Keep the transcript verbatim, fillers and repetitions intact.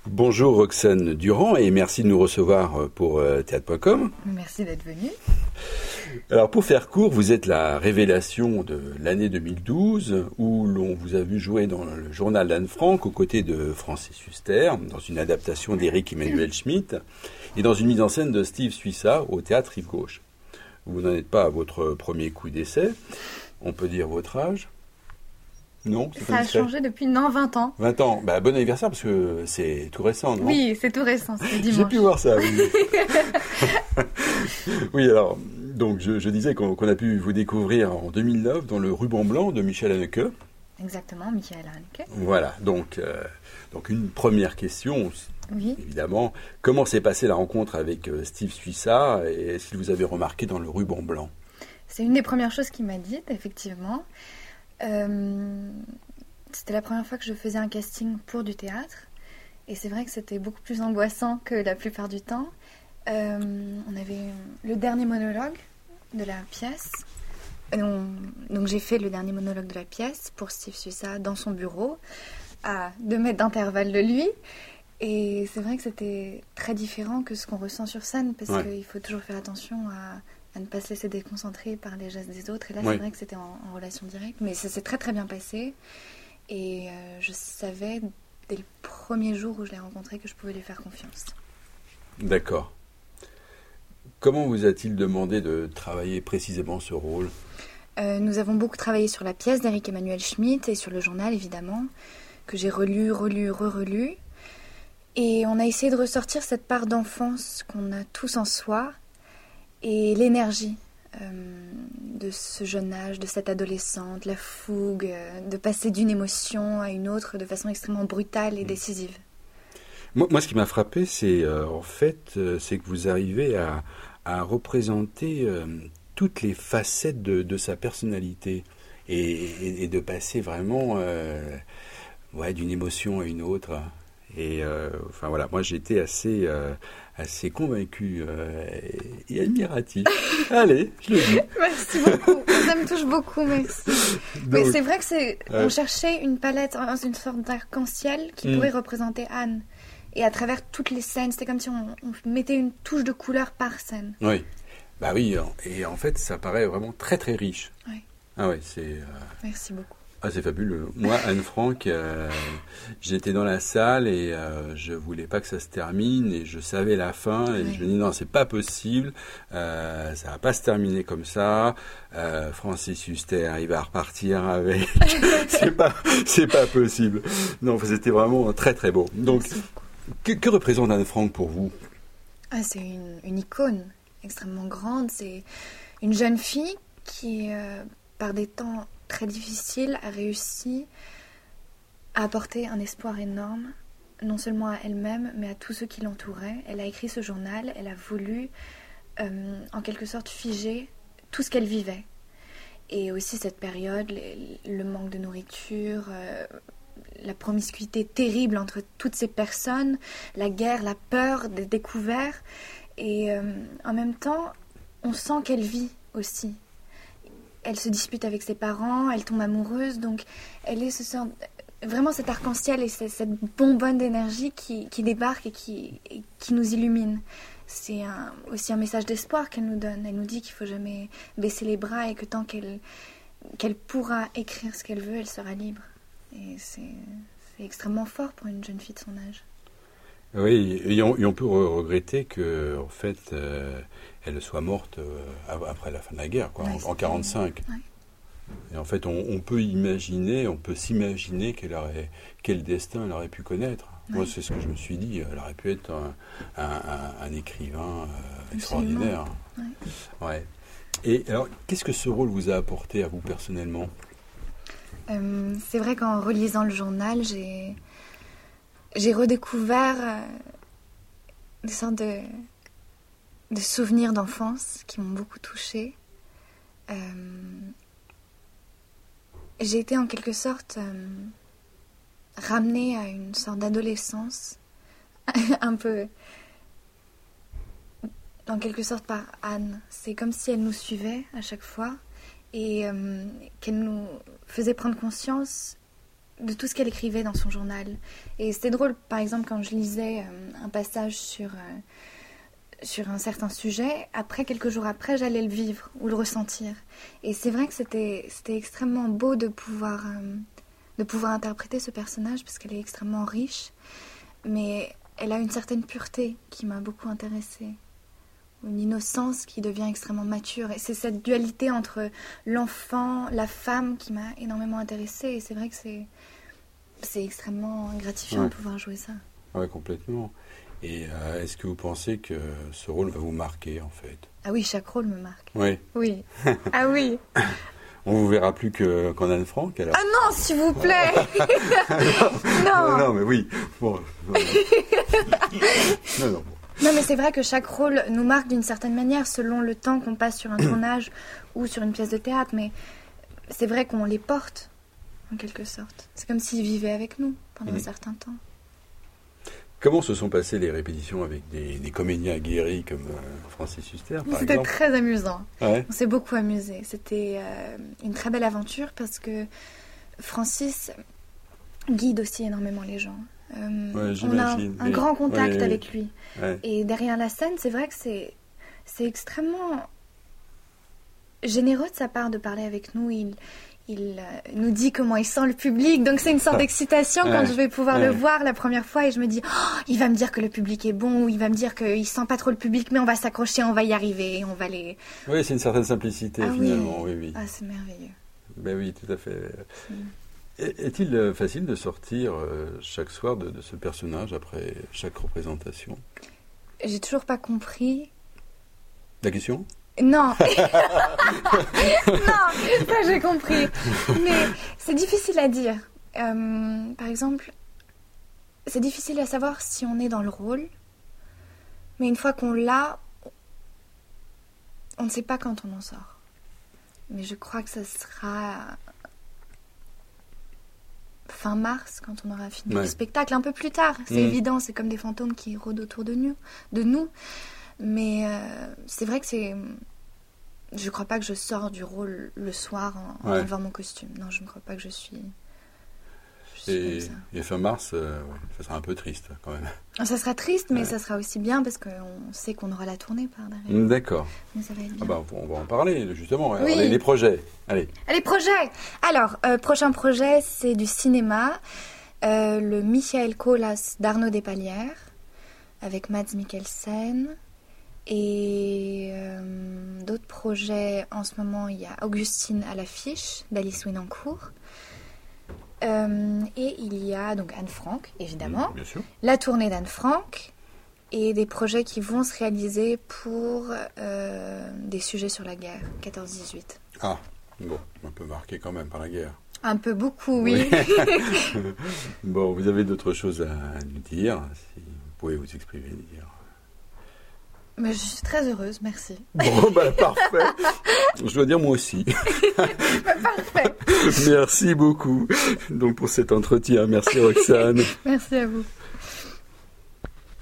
Bonjour Roxane Durand et merci de nous recevoir pour euh, théâtre point com. Merci d'être venu. Alors pour faire court, vous êtes la révélation de l'année deux mille douze où l'on vous a vu jouer dans le journal d'Anne Frank aux côtés de Francis Huster dans une adaptation d'Éric Emmanuel Schmitt et dans une mise en scène de Steve Suissa au théâtre Rive Gauche. Vous n'en êtes pas à votre premier coup d'essai. On peut dire votre âge ? Non, c'est Ça a changé depuis non, vingt ans. vingt ans. Bah, bon anniversaire parce que c'est tout récent, non ? Oui, c'est tout récent, c'est dimanche. J'ai pu voir ça, oui. Oui, alors, donc je, je disais qu'on, qu'on a pu vous découvrir en deux mille neuf dans le Ruban Blanc de Michel Haneke. Exactement, Michael Haneke. Voilà, donc, euh, donc une première question, oui. Évidemment. Comment s'est passée la rencontre avec euh, Steve Suissa et est-ce qu'il vous avez remarqué dans le Ruban Blanc ? C'est une des premières choses qu'il m'a dites, effectivement. Euh, c'était la première fois que je faisais un casting pour du théâtre et c'est vrai que c'était beaucoup plus angoissant que la plupart du temps. Euh, on avait le dernier monologue de la pièce, on, donc j'ai fait le dernier monologue de la pièce pour Steve Suissa dans son bureau à deux mètres d'intervalle de lui et c'est vrai que c'était très différent que ce qu'on ressent sur scène parce ouais. qu'il faut toujours faire attention à à ne pas se laisser déconcentrer par les gestes des autres. Et là, oui. c'est vrai que c'était en, en relation directe. Mais ça s'est très, très bien passé. Et euh, je savais, dès le premier jour où je l'ai rencontré, que je pouvais lui faire confiance. D'accord. Comment vous a-t-il demandé de travailler précisément ce rôle ? euh, Nous avons beaucoup travaillé sur la pièce d'Éric Emmanuel Schmitt et sur le journal, évidemment, que j'ai relu, relu, re-relu. Et on a essayé de ressortir cette part d'enfance qu'on a tous en soi, et l'énergie euh, de ce jeune âge, de cette adolescente, la fougue, euh, de passer d'une émotion à une autre de façon extrêmement brutale et décisive. Moi, moi ce qui m'a frappé, c'est euh, en fait, euh, c'est que vous arrivez à, à représenter euh, toutes les facettes de, de sa personnalité et, et, et de passer vraiment euh, ouais, d'une émotion à une autre. Et euh, enfin voilà, moi j'étais assez euh, assez convaincu euh, et, et admiratif. Allez, je le dis. Merci beaucoup. Ça me touche beaucoup, merci. Donc, mais c'est vrai que c'est euh, on cherchait une palette, une sorte d'arc-en-ciel qui mm. pourrait représenter Anne. Et à travers toutes les scènes, c'était comme si on, on mettait une touche de couleur par scène. Oui. Bah oui, et en fait, ça paraît vraiment très très riche. Oui. Ah ouais, c'est. Euh... Merci beaucoup. Ah, c'est fabuleux. Moi, Anne Frank, euh, j'étais dans la salle et euh, je voulais pas que ça se termine et je savais la fin et oui. je me dis non, c'est pas possible, euh, ça va pas se terminer comme ça. Euh, Francis Huster, il va repartir avec, c'est pas, c'est pas possible. Non, c'était vraiment très très beau. Donc, que, que représente Anne Frank pour vous ? Ah, c'est une, une icône extrêmement grande. C'est une jeune fille qui, euh, par des temps très difficile, a réussi à apporter un espoir énorme, non seulement à elle-même, mais à tous ceux qui l'entouraient. Elle a écrit ce journal, elle a voulu, euh, en quelque sorte, figer tout ce qu'elle vivait. Et aussi cette période, les, le manque de nourriture, euh, la promiscuité terrible entre toutes ces personnes, la guerre, la peur des découvertes. Et euh, en même temps, on sent qu'elle vit aussi. Elle se dispute avec ses parents, elle tombe amoureuse, donc elle est ce sort, vraiment cet arc-en-ciel et cette bonbonne d'énergie qui, qui débarque et qui, et qui nous illumine. C'est un, aussi un message d'espoir qu'elle nous donne. Elle nous dit qu'il ne faut jamais baisser les bras et que tant qu'elle, qu'elle pourra écrire ce qu'elle veut, elle sera libre. Et c'est, c'est extrêmement fort pour une jeune fille de son âge. Oui, et on, et on peut regretter que, en fait, euh, elle soit morte euh, après la fin de la guerre, quoi, ouais, en, en quarante-cinq. Ouais. Et en fait, on, on peut imaginer, on peut s'imaginer qu'elle aurait, quel destin elle aurait pu connaître. Ouais. Moi, c'est ce que je me suis dit. Elle aurait pu être un, un, un, un écrivain euh, extraordinaire. Ouais. Ouais. Et alors, qu'est-ce que ce rôle vous a apporté à vous personnellement ? euh, C'est vrai qu'en relisant le journal, j'ai j'ai redécouvert euh, des sortes de, de souvenirs d'enfance qui m'ont beaucoup touchée. Euh, j'ai été en quelque sorte euh, ramenée à une sorte d'adolescence, un peu, en quelque sorte par Anne. C'est comme si elle nous suivait à chaque fois et euh, qu'elle nous faisait prendre conscience de tout ce qu'elle écrivait dans son journal. Et c'était drôle, par exemple, quand je lisais euh, un passage sur, euh, sur un certain sujet, après, quelques jours après, j'allais le vivre ou le ressentir. Et c'est vrai que c'était, c'était extrêmement beau de pouvoir, euh, de pouvoir interpréter ce personnage, parce qu'elle est extrêmement riche, mais elle a une certaine pureté qui m'a beaucoup intéressée. Une innocence qui devient extrêmement mature. Et c'est cette dualité entre l'enfant, la femme qui m'a énormément intéressée. Et c'est vrai que c'est, c'est extrêmement gratifiant ouais. de pouvoir jouer ça. Oui, complètement. Et euh, est-ce que vous pensez que ce rôle va vous marquer, en fait? Ah oui, chaque rôle me marque. Oui. Oui. Ah oui. On vous verra plus que, qu'en Anne Frank, alors? Ah non, s'il vous plaît. non. non. Non, mais oui. Bon. Non, non. non, bon. Non, mais c'est vrai que chaque rôle nous marque d'une certaine manière selon le temps qu'on passe sur un tournage ou sur une pièce de théâtre. Mais c'est vrai qu'on les porte, en quelque sorte. C'est comme s'ils vivaient avec nous pendant mmh. un certain temps. Comment se sont passées les répétitions avec des, des comédiens aguerris comme euh, Francis Huster, par C'était exemple? très amusant. Ouais. On s'est beaucoup amusé. C'était euh, une très belle aventure parce que Francis guide aussi énormément les gens. Euh, ouais, on a un, un oui. grand contact ouais, avec lui. Ouais. Et derrière la scène, c'est vrai que c'est, c'est extrêmement généreux de sa part de parler avec nous. Il, il euh, nous dit comment il sent le public. Donc c'est une sorte d'excitation ouais. quand je vais pouvoir ouais. le voir la première fois. Et je me dis, oh, il va me dire que le public est bon, ou il va me dire qu'il sent pas trop le public, mais on va s'accrocher, on va y arriver, on va les... Oui, c'est une certaine simplicité, ah, finalement. Oui. Oui, oui. Ah, c'est merveilleux. Ben oui, tout à fait. Mm. Est-il facile de sortir euh, chaque soir de, de ce personnage après chaque représentation? J'ai toujours pas compris. La question? Non. Non, ça j'ai compris. Mais c'est difficile à dire. Euh, par exemple, c'est difficile à savoir si on est dans le rôle. Mais une fois qu'on l'a, on ne sait pas quand on en sort. Mais je crois que ça sera... fin mars, quand on aura fini ouais. le spectacle, un peu plus tard, c'est mmh. évident, c'est comme des fantômes qui rôdent autour de nous, de nous. Mais euh, c'est vrai que c'est... Je ne crois pas que je sors du rôle le soir en, ouais. en enlevant mon costume. Non, je ne crois pas que je suis... Je suis et, comme ça. Et fin mars, euh, ouais, ça sera un peu triste quand même. Ça sera triste, mais ouais. ça sera aussi bien parce qu'on sait qu'on aura la tournée par derrière. D'accord. Mais ça va être bien. Ah bah, on va en parler, justement. Oui. Les, les projets, allez. Les projets. Alors, euh, prochain projet, c'est du cinéma. Euh, le Michael Colas d'Arnaud Despalières, avec Mads Mikkelsen. Et euh, d'autres projets, en ce moment, il y a Augustine à l'affiche, d'Alice Winancourt. Euh, et il y a donc Anne Frank, évidemment, mmh, bien sûr. La tournée d'Anne Frank, et des projets qui vont se réaliser pour euh, des sujets sur la guerre, quatorze dix-huit. Ah, bon, un peu marqué quand même par la guerre. Un peu beaucoup, oui. oui. Bon, vous avez d'autres choses à nous dire, si vous pouvez vous exprimer, dire. Mais je suis très heureuse, merci. Bon, bah parfait. Je dois dire moi aussi. Parfait. Merci beaucoup donc pour cet entretien. Merci Roxane. Merci à vous.